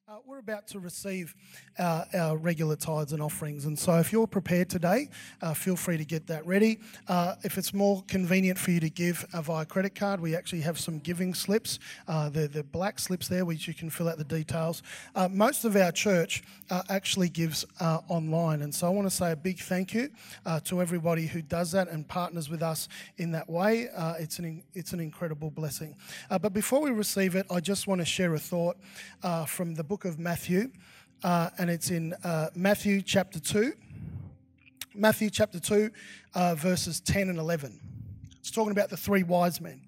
We're about to receive our regular tithes and offerings, and so if you're prepared today, feel free to get that ready. If it's more convenient for you to give via credit card, we actually have some giving slips. They're black slips there, which you can fill out the details. Most of our church actually gives online, and so I want to say a big thank you to everybody who does that and partners with us in that way. It's an incredible blessing. But before we receive it, I just want to share a thought from the book of Matthew, and it's in Matthew chapter 2. Matthew chapter 2, verses 10 and 11. It's talking about the three wise men.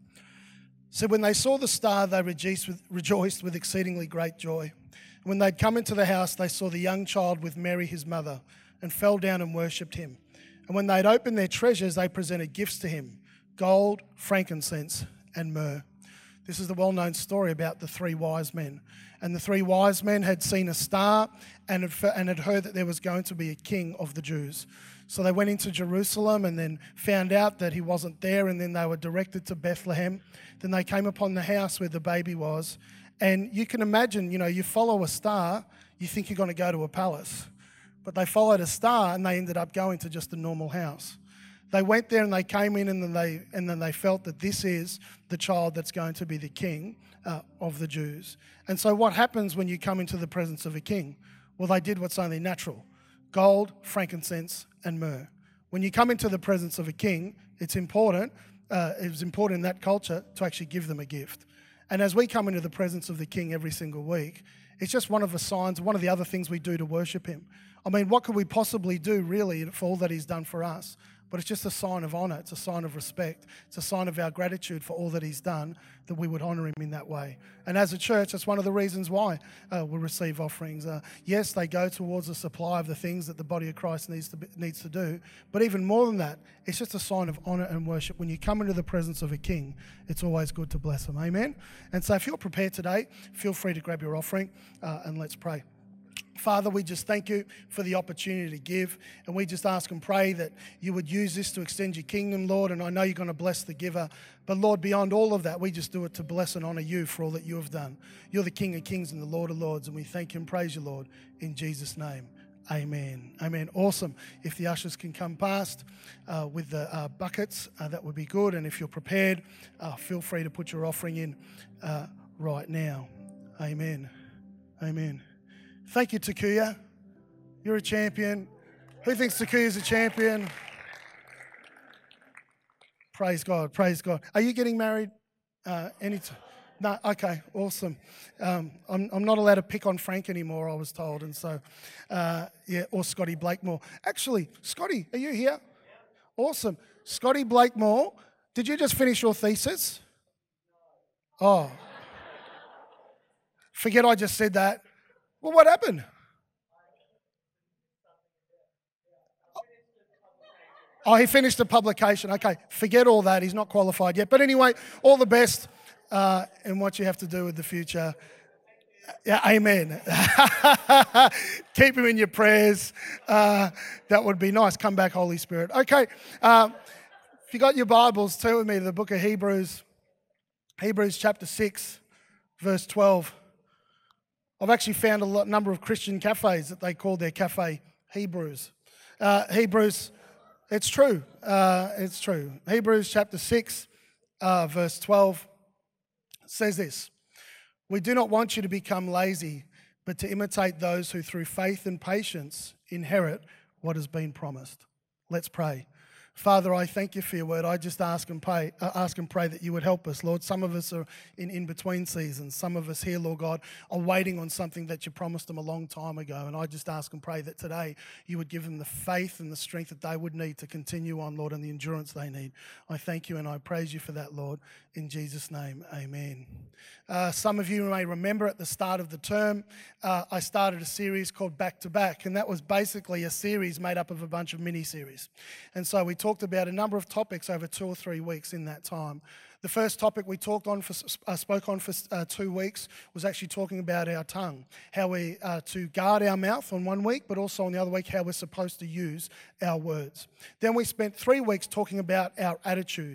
So when they saw the star, they rejoiced with exceedingly great joy. When they'd come into the house, they saw the young child with Mary his mother, and fell down and worshipped him. And when they'd opened their treasures, they presented gifts to him: gold, frankincense, and myrrh. This is the well-known story about the three wise men. And the three wise men had seen a star and had heard that there was going to be a king of the Jews. So they went into Jerusalem and then found out that he wasn't there, and then they were directed to Bethlehem. Then they came upon the house where the baby was. And you can imagine, you follow a star, you think you're going to go to a palace. But they followed a star and they ended up going to just a normal house. They went there and they came in, and then they felt that this is the child that's going to be the king of the Jews. And so what happens when you come into the presence of a king? Well, they did what's only natural: gold, frankincense, and myrrh. When you come into the presence of a king, it's important. It was important in that culture to actually give them a gift. And as we come into the presence of the king every single week, it's just one of the signs, one of the other things we do to worship him. I mean, what could we possibly do really for all that he's done for us? But it's just a sign of honour. It's a sign of respect. It's a sign of our gratitude for all that he's done, that we would honour him in that way. And as a church, that's one of the reasons why we receive offerings. Yes, they go towards the supply of the things that the body of Christ needs to do. But even more than that, it's just a sign of honour and worship. When you come into the presence of a king, it's always good to bless him. Amen? And so if you're prepared today, feel free to grab your offering and let's pray. Father, we just thank you for the opportunity to give, and we just ask and pray that you would use this to extend your kingdom, Lord, and I know you're going to bless the giver, but Lord, beyond all of that, we just do it to bless and honour you for all that you have done. You're the King of Kings and the Lord of Lords, and we thank you and praise you, Lord, in Jesus' name. Amen. Amen. Awesome. If the ushers can come past with the buckets, that would be good, and if you're prepared, feel free to put your offering in right now. Amen. Amen. Thank you, Takuya. You're a champion. Who thinks Takuya's a champion? Praise God. Praise God. Are you getting married? No. Okay. Awesome. I'm not allowed to pick on Frank anymore, I was told, and so or Scotty Blakemore. Actually, Scotty, are you here? Awesome. Scotty Blakemore, did you just finish your thesis? Oh. Forget I just said that. Well, what happened? Oh, he finished the publication. Okay, forget all that. He's not qualified yet. But anyway, all the best in what you have to do with the future. Yeah, amen. Keep him in your prayers. That would be nice. Come back, Holy Spirit. Okay, if you got your Bibles, turn with me to the book of Hebrews. Hebrews chapter 6, verse 12. I've actually found a number of Christian cafes that they call their cafe Hebrews. Hebrews, it's true. It's true. Hebrews chapter 6, verse 12 says this: "We do not want you to become lazy, but to imitate those who through faith and patience inherit what has been promised." Let's pray. Father, I thank you for your word. I just ask and pray that you would help us, Lord. Some of us are in between seasons. Some of us here, Lord God, are waiting on something that you promised them a long time ago. And I just ask and pray that today you would give them the faith and the strength that they would need to continue on, Lord, and the endurance they need. I thank you and I praise you for that, Lord. In Jesus' name, amen. Some of you may remember at the start of the term, I started a series called Back to Back, and that was basically a series made up of a bunch of mini-series. And so we talked about a number of topics over 2 or 3 weeks in that time. The first topic we spoke on for 2 weeks was actually talking about our tongue, how we to guard our mouth on one week, but also on the other week how we're supposed to use our words. Then we spent 3 weeks talking about our attitude,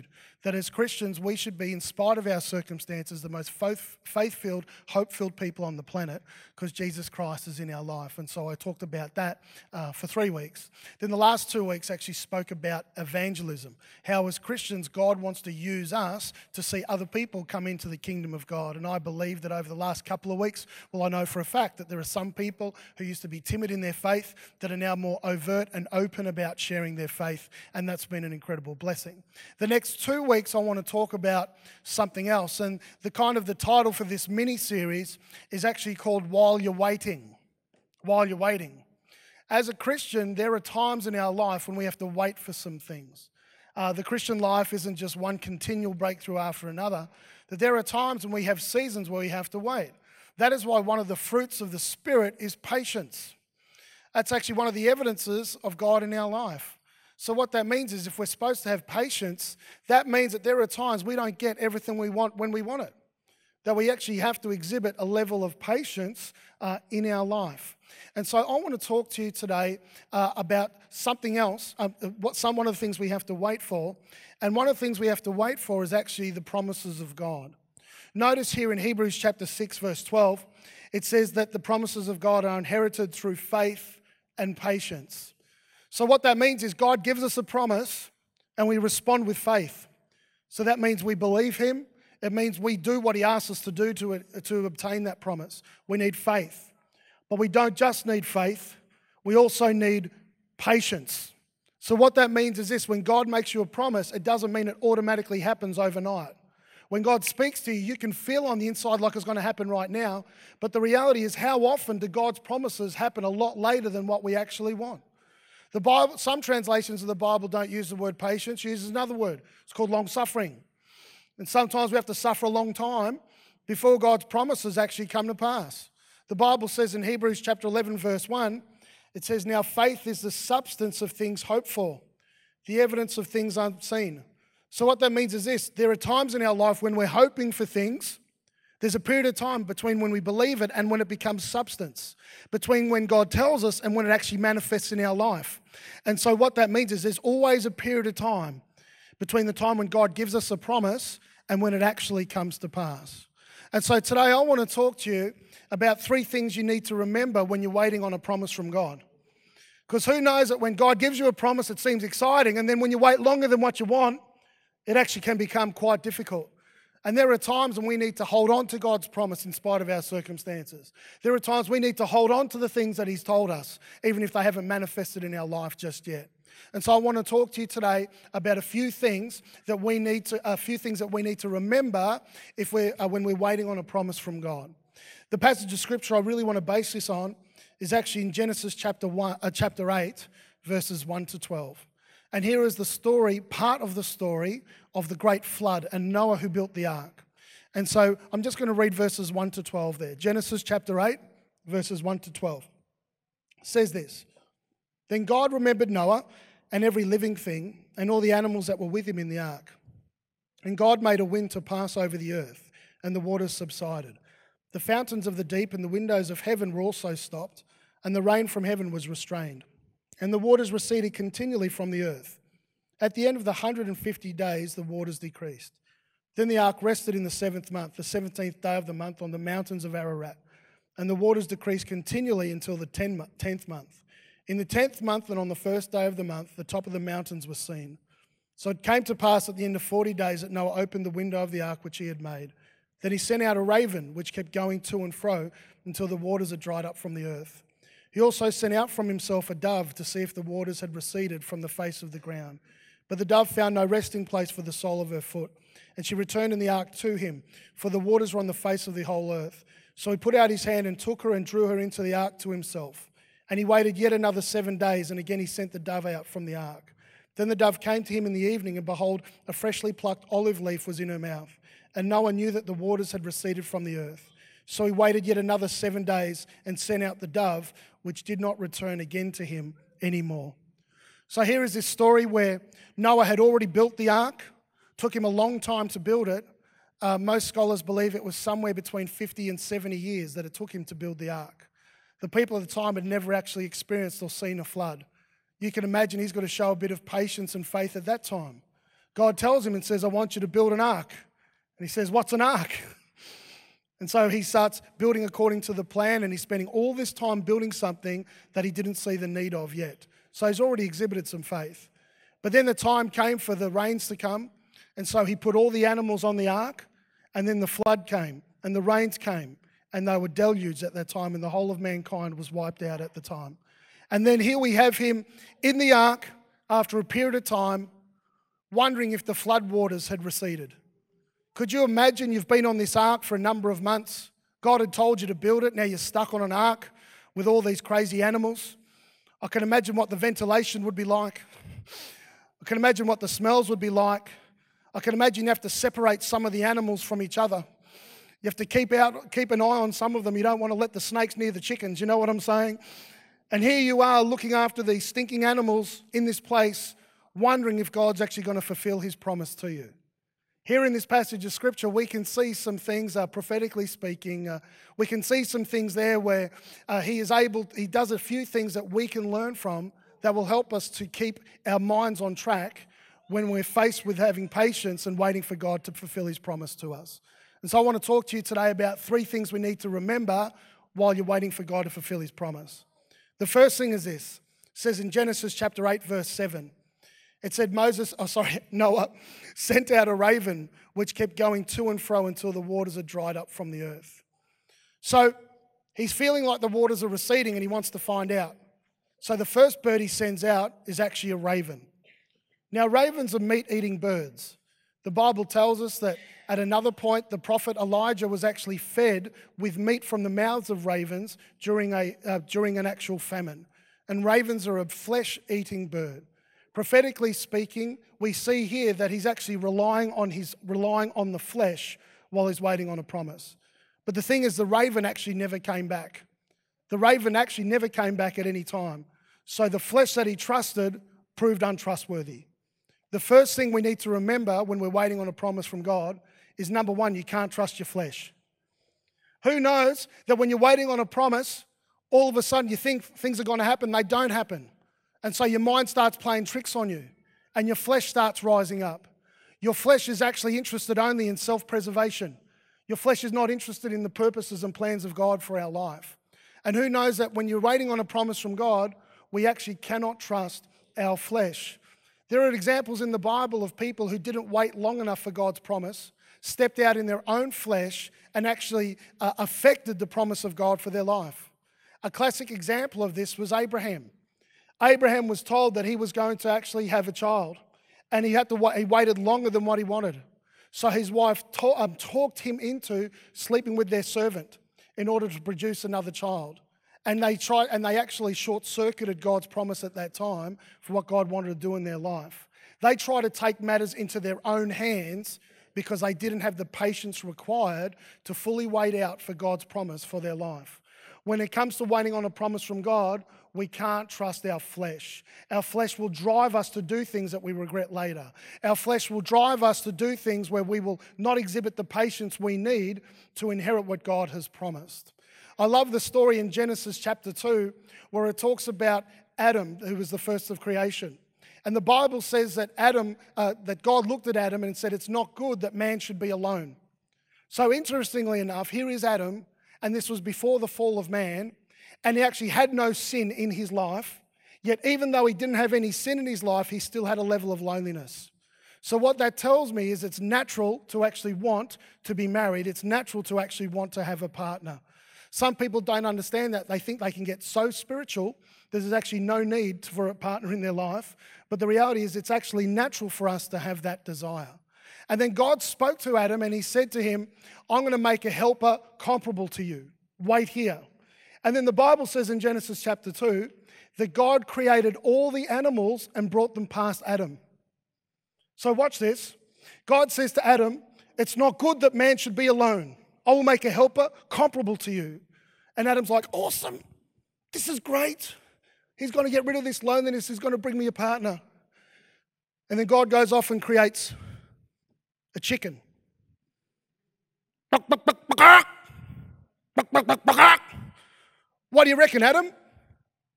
that as Christians, we should be, in spite of our circumstances, the most faith-filled, hope-filled people on the planet because Jesus Christ is in our life. And so I talked about that for 3 weeks. Then the last 2 weeks actually spoke about evangelism, how as Christians, God wants to use us to see other people come into the kingdom of God. And I believe that over the last couple of weeks, well, I know for a fact that there are some people who used to be timid in their faith that are now more overt and open about sharing their faith, and that's been an incredible blessing. The next 2 weeks, I want to talk about something else, and the title for this mini-series is actually called While You're Waiting. While you're waiting. As a Christian, there are times in our life when we have to wait for some things. The Christian life isn't just one continual breakthrough after another, that there are times when we have seasons where we have to wait. That is why one of the fruits of the Spirit is patience. That's actually one of the evidences of God in our life. So what that means is if we're supposed to have patience, that means that there are times we don't get everything we want when we want it. That we actually have to exhibit a level of patience in our life. And so I want to talk to you today about something else, one of the things we have to wait for. And one of the things we have to wait for is actually the promises of God. Notice here in Hebrews chapter 6, verse 12, it says that the promises of God are inherited through faith and patience. So what that means is God gives us a promise and we respond with faith. So that means we believe him. It means we do what he asks us to do to obtain that promise. We need faith. But we don't just need faith. We also need patience. So what that means is this: when God makes you a promise, it doesn't mean it automatically happens overnight. When God speaks to you, you can feel on the inside like it's going to happen right now. But the reality is, how often do God's promises happen a lot later than what we actually want? The Bible, some translations of the Bible don't use the word patience, uses another word. It's called long-suffering. And sometimes we have to suffer a long time before God's promises actually come to pass. The Bible says in Hebrews chapter 11, verse 1, it says, "Now faith is the substance of things hoped for, the evidence of things unseen." So what that means is this: there are times in our life when we're hoping for things. There's a period of time between when we believe it and when it becomes substance, between when God tells us and when it actually manifests in our life. And so what that means is there's always a period of time between the time when God gives us a promise and when it actually comes to pass. And so today I want to talk to you about 3 things you need to remember when you're waiting on a promise from God. Because who knows that when God gives you a promise, it seems exciting, and then when you wait longer than what you want, it actually can become quite difficult. And there are times when we need to hold on to God's promise in spite of our circumstances. There are times we need to hold on to the things that he's told us, even if they haven't manifested in our life just yet. And so I want to talk to you today about a few things that we need to remember when we're waiting on a promise from God. The passage of scripture I really want to base this on is actually in Genesis chapter 8, verses 1 to 12. And here is the story, part of the story of the great flood and Noah who built the ark. And so I'm just going to read verses 1 to 12 there. Genesis chapter 8, verses 1 to 12. It says this: "Then God remembered Noah and every living thing and all the animals that were with him in the ark. And God made a wind to pass over the earth, and the waters subsided. The fountains of the deep and the windows of heaven were also stopped, and the rain from heaven was restrained. And the waters receded continually from the earth. At the end of the 150 days, the waters decreased. Then the ark rested in the 7th month, the 17th day of the month, on the mountains of Ararat. And the waters decreased continually until the 10th month. In the 10th month and on the 1st day of the month, the top of the mountains was seen. So it came to pass at the end of 40 days that Noah opened the window of the ark which he had made. Then he sent out a raven, which kept going to and fro until the waters had dried up from the earth. He also sent out from himself a dove to see if the waters had receded from the face of the ground. But the dove found no resting place for the sole of her foot, and she returned in the ark to him, for the waters were on the face of the whole earth. So he put out his hand and took her and drew her into the ark to himself. And he waited yet another 7 days, and again he sent the dove out from the ark. Then the dove came to him in the evening, and behold, a freshly plucked olive leaf was in her mouth. And Noah knew that the waters had receded from the earth. So he waited yet another 7 days and sent out the dove, which did not return again to him anymore." So here is this story where Noah had already built the ark. Took him a long time to build it. Most scholars believe it was somewhere between 50 and 70 years that it took him to build the ark. The people at the time had never actually experienced or seen a flood. You can imagine he's got to show a bit of patience and faith at that time. God tells him and says, I want you to build an ark. And he says, what's an ark? And so he starts building according to the plan, and he's spending all this time building something that he didn't see the need of yet. So he's already exhibited some faith. But then the time came for the rains to come, and so he put all the animals on the ark, and then the flood came, and the rains came, and they were deluged at that time, and the whole of mankind was wiped out at the time. And then here we have him in the ark after a period of time, wondering if the flood waters had receded. Could you imagine you've been on this ark for a number of months? God had told you to build it. Now you're stuck on an ark with all these crazy animals. I can imagine what the ventilation would be like. I can imagine what the smells would be like. I can imagine you have to separate some of the animals from each other. You have to keep an eye on some of them. You don't want to let the snakes near the chickens. You know what I'm saying? And here you are looking after these stinking animals in this place, wondering if God's actually going to fulfill his promise to you. Here in this passage of Scripture, we can see some things, prophetically speaking, we can see some things there where he does a few things that we can learn from that will help us to keep our minds on track when we're faced with having patience and waiting for God to fulfill his promise to us. And so I want to talk to you today about 3 things we need to remember while you're waiting for God to fulfill his promise. The first thing is this. It says in Genesis chapter 8, verse 7, it said Noah sent out a raven which kept going to and fro until the waters had dried up from the earth. So he's feeling like the waters are receding and he wants to find out. So the first bird he sends out is actually a raven. Now ravens are meat-eating birds. The Bible tells us that at another point the prophet Elijah was actually fed with meat from the mouths of ravens during an actual famine. And ravens are a flesh-eating bird. Prophetically speaking, we see here that he's actually relying on the flesh while he's waiting on a promise. But the thing is, the raven actually never came back. The raven actually never came back at any time. So the flesh that he trusted proved untrustworthy. The first thing we need to remember when we're waiting on a promise from God is, number 1, you can't trust your flesh. Who knows that when you're waiting on a promise, all of a sudden you think things are going to happen, they don't happen. And so your mind starts playing tricks on you and your flesh starts rising up. Your flesh is actually interested only in self-preservation. Your flesh is not interested in the purposes and plans of God for our life. And who knows that when you're waiting on a promise from God, we actually cannot trust our flesh. There are examples in the Bible of people who didn't wait long enough for God's promise, stepped out in their own flesh and actually affected the promise of God for their life. A classic example of this was Abraham. Abraham was told that he was going to actually have a child, and he waited longer than what he wanted. So his wife talked him into sleeping with their servant in order to produce another child. And they actually short-circuited God's promise at that time for what God wanted to do in their life. They tried to take matters into their own hands because they didn't have the patience required to fully wait out for God's promise for their life. When it comes to waiting on a promise from God, we can't trust our flesh. Our flesh will drive us to do things that we regret later. Our flesh will drive us to do things where we will not exhibit the patience we need to inherit what God has promised. I love the story in Genesis chapter 2 where it talks about Adam, who was the first of creation. And the Bible says that that God looked at Adam and said, it's not good that man should be alone. So interestingly enough, here is Adam, and this was before the fall of man, and he actually had no sin in his life, yet even though he didn't have any sin in his life, he still had a level of loneliness. So what that tells me is it's natural to actually want to be married. It's natural to actually want to have a partner. Some people don't understand that. They think they can get so spiritual that there's actually no need for a partner in their life. But the reality is it's actually natural for us to have that desire. And then God spoke to Adam and he said to him, I'm going to make a helper comparable to you. Wait here. And then the Bible says in Genesis chapter 2 that God created all the animals and brought them past Adam. So watch this. God says to Adam, it's not good that man should be alone. I will make a helper comparable to you. And Adam's like, awesome. This is great. He's going to get rid of this loneliness. He's going to bring me a partner. And then God goes off and creates a chicken. What do you reckon, Adam?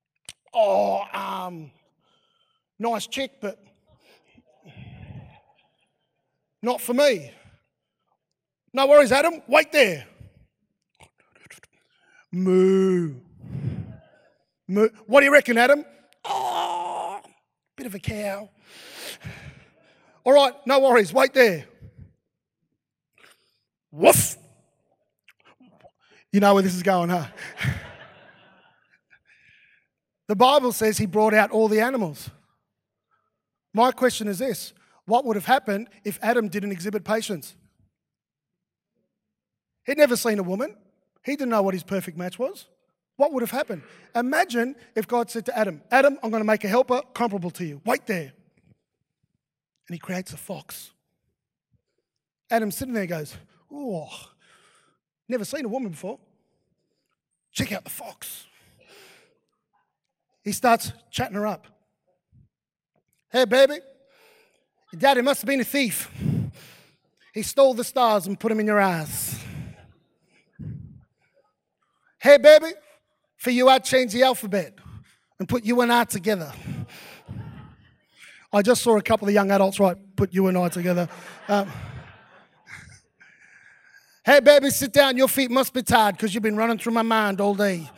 Oh, nice chick, but Not for me. No worries, Adam. Wait there. Moo. Moo. What do you reckon, Adam? Oh, bit of a cow. All right, no worries. Wait there. Woof. You know where this is going, huh? The Bible says he brought out all the animals. My question is this: what would have happened if Adam didn't exhibit patience? He'd never seen a woman. He didn't know what his perfect match was. What would have happened? Imagine if God said to Adam, Adam, I'm going to make a helper comparable to you. Wait there. And he creates a fox. Adam's sitting there and goes, oh, never seen a woman before. Check out the fox. He starts chatting her up. Hey, baby, your daddy must have been a thief. He stole the stars and put them in your eyes. Hey, baby, for you, I'd change the alphabet and put you and I together. I just saw a couple of young adults put you and I together. Hey, baby, sit down. Your feet must be tired because you've been running through my mind all day.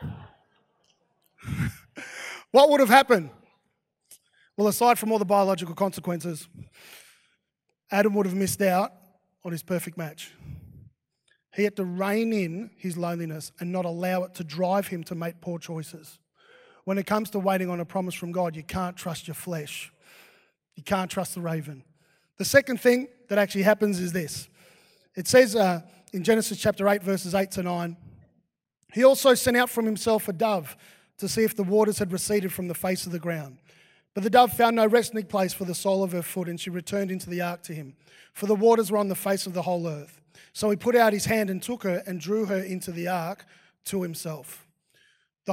What would have happened? Well, aside from all the biological consequences, Adam would have missed out on his perfect match. He had to rein in his loneliness and not allow it to drive him to make poor choices. When it comes to waiting on a promise from God, you can't trust your flesh. You can't trust the raven. The second thing that actually happens is this. It says in Genesis chapter 8, verses 8 to 9, he also sent out from himself a dove to see if the waters had receded from the face of the ground. But the dove found no resting place for the sole of her foot, and she returned into the ark to him, for the waters were on the face of the whole earth. So he put out his hand and took her and drew her into the ark to himself. The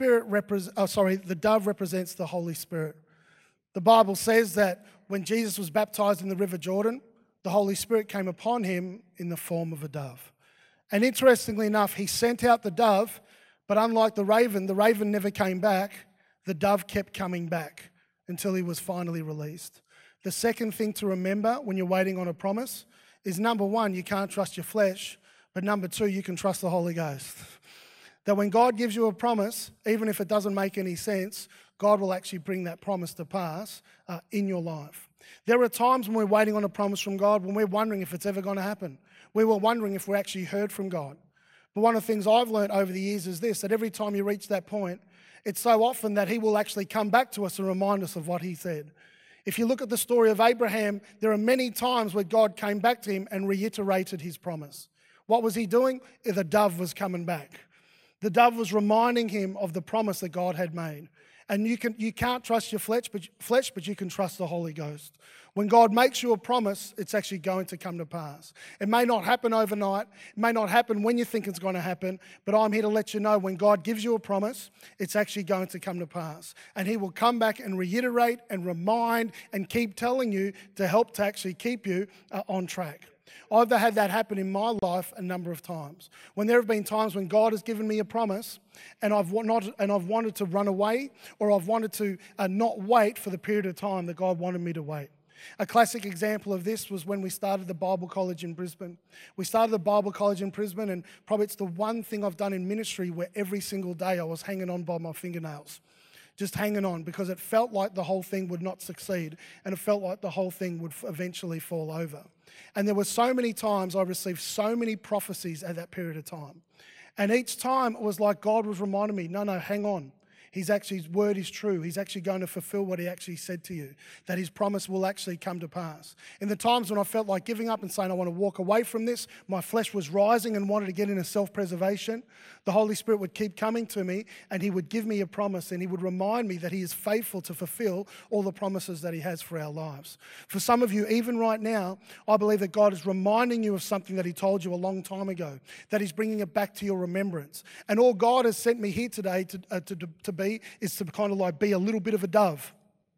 dove represents the Holy Spirit. The Bible says that when Jesus was baptized in the River Jordan, the Holy Spirit came upon him in the form of a dove. And interestingly enough, he sent out the dove, but unlike the raven never came back. The dove kept coming back until he was finally released. The second thing to remember when you're waiting on a promise is, number one, you can't trust your flesh, but number two, you can trust the Holy Ghost. That when God gives you a promise, even if it doesn't make any sense, God will actually bring that promise to pass in your life. There are times when we're waiting on a promise from God when we're wondering if it's ever going to happen. We were wondering if we actually heard from God. But one of the things I've learned over the years is this, that every time you reach that point, it's so often that he will actually come back to us and remind us of what he said. If you look at the story of Abraham, there are many times where God came back to him and reiterated his promise. What was he doing? The dove was coming back. The dove was reminding him of the promise that God had made. And you can't trust your flesh, but you can trust the Holy Ghost. When God makes you a promise, it's actually going to come to pass. It may not happen overnight. It may not happen when you think it's going to happen. But I'm here to let you know when God gives you a promise, it's actually going to come to pass. And he will come back and reiterate and remind and keep telling you to help to actually keep you on track. I've had that happen in my life a number of times. When there have been times when God has given me a promise and I've wanted to run away, or I've wanted to not wait for the period of time that God wanted me to wait. A classic example of this was when we started the Bible College in Brisbane. We started the Bible College in Brisbane, and probably it's the one thing I've done in ministry where every single day I was hanging on by my fingernails. Just hanging on, because it felt like the whole thing would not succeed, and it felt like the whole thing would eventually fall over. And there were so many times I received so many prophecies at that period of time. And each time it was like God was reminding me, no, hang on. His word is true. He's actually going to fulfill what he actually said to you, that his promise will actually come to pass. In the times when I felt like giving up and saying I want to walk away from this, my flesh was rising and wanted to get into self-preservation, the Holy Spirit would keep coming to me and he would give me a promise, and he would remind me that he is faithful to fulfill all the promises that he has for our lives. For some of you, even right now, I believe that God is reminding you of something that he told you a long time ago, that he's bringing it back to your remembrance. And all God has sent me here today to be is to kind of like be a little bit of a dove.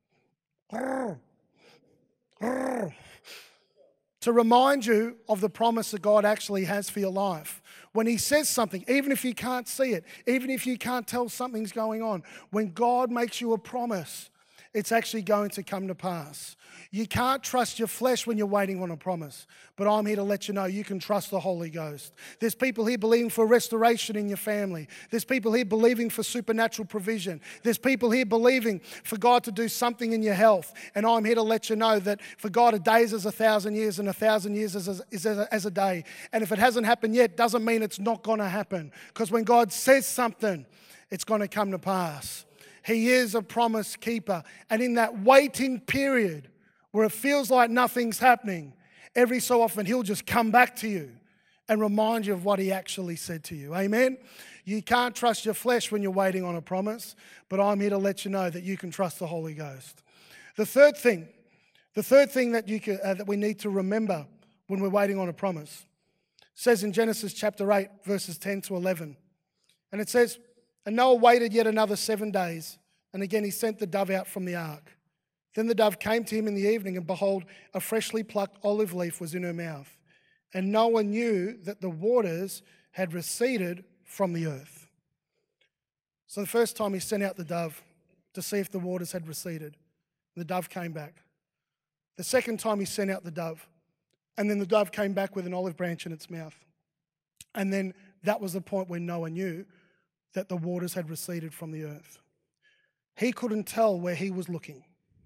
To remind you of the promise that God actually has for your life. When he says something, even if you can't see it, even if you can't tell something's going on, when God makes you a promise, it's actually going to come to pass. You can't trust your flesh when you're waiting on a promise. But I'm here to let you know you can trust the Holy Ghost. There's people here believing for restoration in your family. There's people here believing for supernatural provision. There's people here believing for God to do something in your health. And I'm here to let you know that for God, a day is as 1,000 years and 1,000 years is as a day. And if it hasn't happened yet, doesn't mean it's not going to happen. Because when God says something, it's going to come to pass. He is a promise keeper. And in that waiting period, where it feels like nothing's happening, every so often he'll just come back to you and remind you of what he actually said to you. Amen? You can't trust your flesh when you're waiting on a promise, but I'm here to let you know that you can trust the Holy Ghost. The third thing that we need to remember when we're waiting on a promise says in Genesis chapter 8, verses 10 to 11. And it says, "And Noah waited yet another 7 days, and again he sent the dove out from the ark. Then the dove came to him in the evening, and behold, a freshly plucked olive leaf was in her mouth. And Noah knew that the waters had receded from the earth." So the first time he sent out the dove to see if the waters had receded. The dove came back. The second time he sent out the dove, and then the dove came back with an olive branch in its mouth. And then that was the point when Noah knew that the waters had receded from the earth. He couldn't tell where he was looking.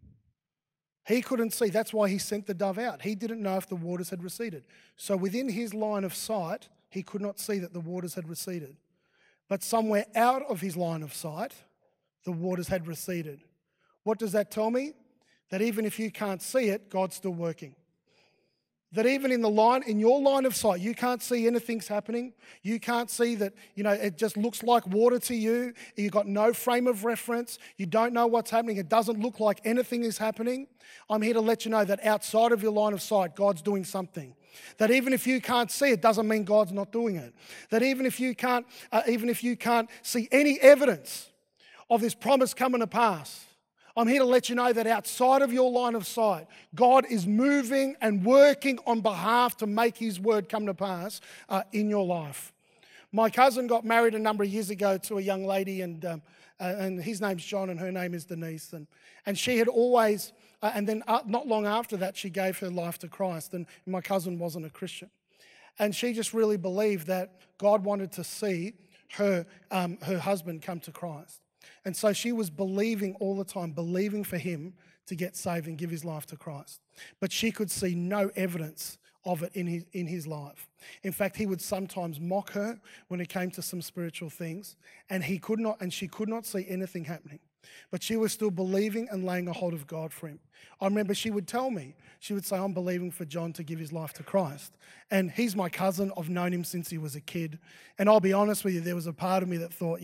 He couldn't see. That's why he sent the dove out. He didn't know if the waters had receded. So within his line of sight, he could not see that the waters had receded. But somewhere out of his line of sight, the waters had receded. What does that tell me? That even if you can't see it, God's still working. That even in your line of sight, you can't see anything's happening. You can't see that, it just looks like water to you. You've got no frame of reference. You don't know what's happening. It doesn't look like anything is happening. I'm here to let you know that outside of your line of sight, God's doing something. That even if you can't see it, doesn't mean God's not doing it. That even if you can't see any evidence of this promise coming to pass, I'm here to let you know that outside of your line of sight, God is moving and working on behalf to make his word come to pass in your life. My cousin got married a number of years ago to a young lady, and his name's John and her name is Denise. And she had always, and then not long after that, she gave her life to Christ. And my cousin wasn't a Christian. And she just really believed that God wanted to see her husband come to Christ. And so she was believing all the time, believing for him to get saved and give his life to Christ. But she could see no evidence of it in his life. In fact, he would sometimes mock her when it came to some spiritual things, and she could not see anything happening. But she was still believing and laying a hold of God for him. I remember she would tell me, she would say, "I'm believing for John to give his life to Christ." And he's my cousin. I've known him since he was a kid. And I'll be honest with you, there was a part of me that thought,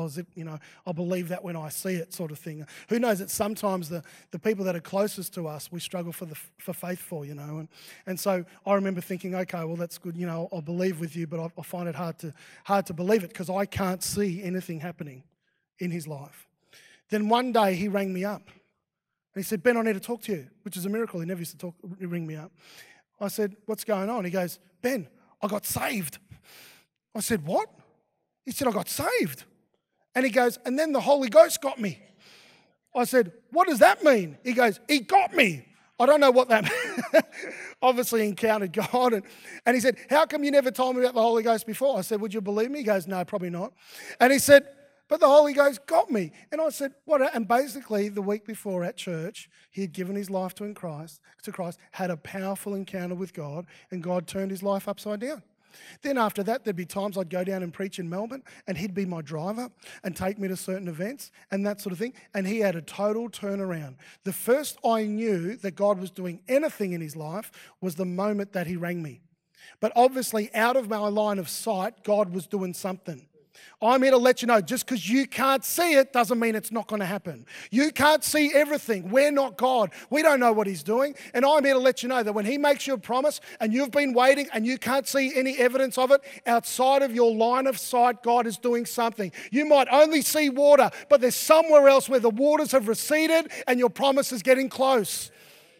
I'll believe that when I see it, sort of thing. Who knows that sometimes the people that are closest to us, we struggle for faith for, And so I remember thinking, okay, well, that's good. I'll believe with you, but I find it hard to believe it because I can't see anything happening in his life. Then one day he rang me up and he said, "Ben, I need to talk to you," which is a miracle. He never used to ring me up. I said, "What's going on?" He goes, "Ben, I got saved." I said, "What?" He said, "I got saved." And he goes, "And then the Holy Ghost got me." I said, "What does that mean?" He goes, "He got me." I don't know what that means. Obviously encountered God. And he said, "How come you never told me about the Holy Ghost before?" I said, "Would you believe me?" He goes, "No, probably not." And he said, "But the Holy Ghost got me." And I said, "What?" And basically, the week before at church, he had given his life to Christ, had a powerful encounter with God, and God turned his life upside down. Then after that, there'd be times I'd go down and preach in Melbourne, and he'd be my driver and take me to certain events and that sort of thing. And he had a total turnaround. The first I knew that God was doing anything in his life was the moment that he rang me. But obviously, out of my line of sight, God was doing something. I'm here to let you know, just because you can't see it doesn't mean it's not going to happen. You can't see everything. We're not God. We don't know what he's doing. And I'm here to let you know that when he makes you a promise and you've been waiting and you can't see any evidence of it, outside of your line of sight, God is doing something. You might only see water, but there's somewhere else where the waters have receded and your promise is getting close.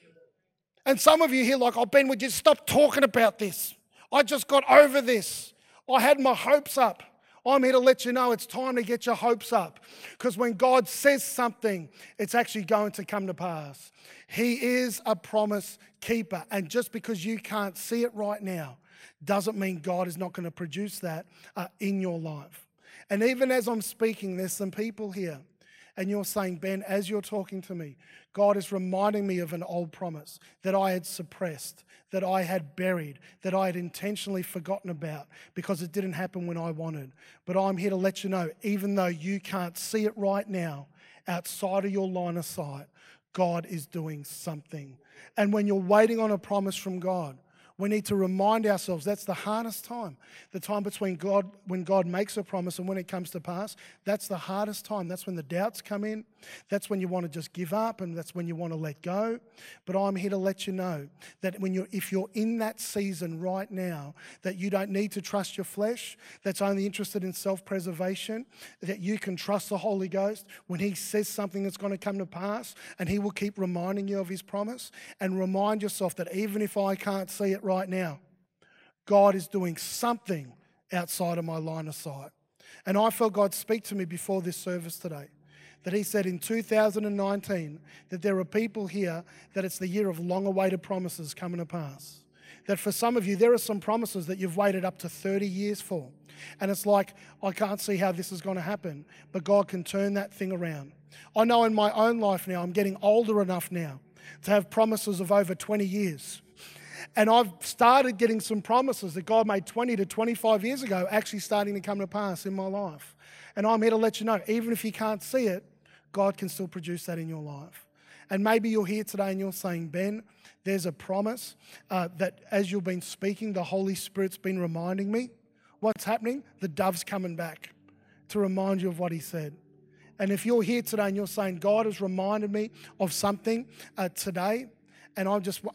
And some of you here like, "Oh, Ben, would you stop talking about this? I just got over this. I had my hopes up. I'm here to let you know it's time to get your hopes up, because when God says something, it's actually going to come to pass. He is a promise keeper, and just because you can't see it right now doesn't mean God is not going to produce that in your life. And even as I'm speaking, there's some people here, and you're saying, Ben, as you're talking to me, God is reminding me of an old promise that I had suppressed, that I had buried, that I had intentionally forgotten about because it didn't happen when I wanted. But I'm here to let you know, even though you can't see it right now, outside of your line of sight, God is doing something. And when you're waiting on a promise from God, we need to remind ourselves that's the hardest time. The time between God, when God makes a promise and when it comes to pass, that's the hardest time. That's when the doubts come in. That's when you want to just give up, and that's when you want to let go. But I'm here to let you know that if you're in that season right now, that you don't need to trust your flesh, that's only interested in self-preservation, that you can trust the Holy Ghost when He says something that's going to come to pass, and He will keep reminding you of His promise. And remind yourself that even if I can't see it right now, God is doing something outside of my line of sight. And I felt God speak to me before this service today, that He said in 2019 that there are people here that it's the year of long-awaited promises coming to pass. That for some of you, there are some promises that you've waited up to 30 years for. And it's like, I can't see how this is going to happen, but God can turn that thing around. I know in my own life now, I'm getting older enough now to have promises of over 20 years. And I've started getting some promises that God made 20 to 25 years ago actually starting to come to pass in my life. And I'm here to let you know, even if you can't see it, God can still produce that in your life. And maybe you're here today and you're saying, Ben, there's a promise that as you've been speaking, the Holy Spirit's been reminding me. What's happening? The dove's coming back to remind you of what He said. And if you're here today and you're saying, God has reminded me of something today, and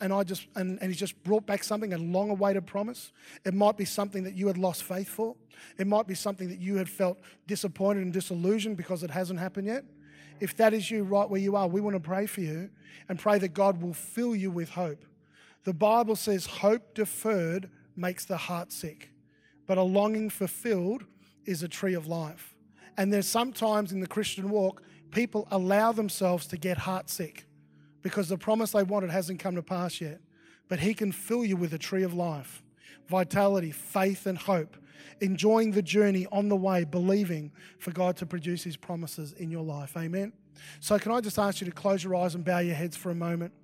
He's just brought back something, a long-awaited promise. It might be something that you had lost faith for. It might be something that you had felt disappointed and disillusioned because it hasn't happened yet. If that is you right where you are, we want to pray for you and pray that God will fill you with hope. The Bible says hope deferred makes the heart sick, but a longing fulfilled is a tree of life. And there's sometimes in the Christian walk, people allow themselves to get heart sick because the promise they wanted hasn't come to pass yet. But He can fill you with a tree of life, vitality, faith and hope, enjoying the journey on the way, believing for God to produce His promises in your life. Amen. So can I just ask you to close your eyes and bow your heads for a moment?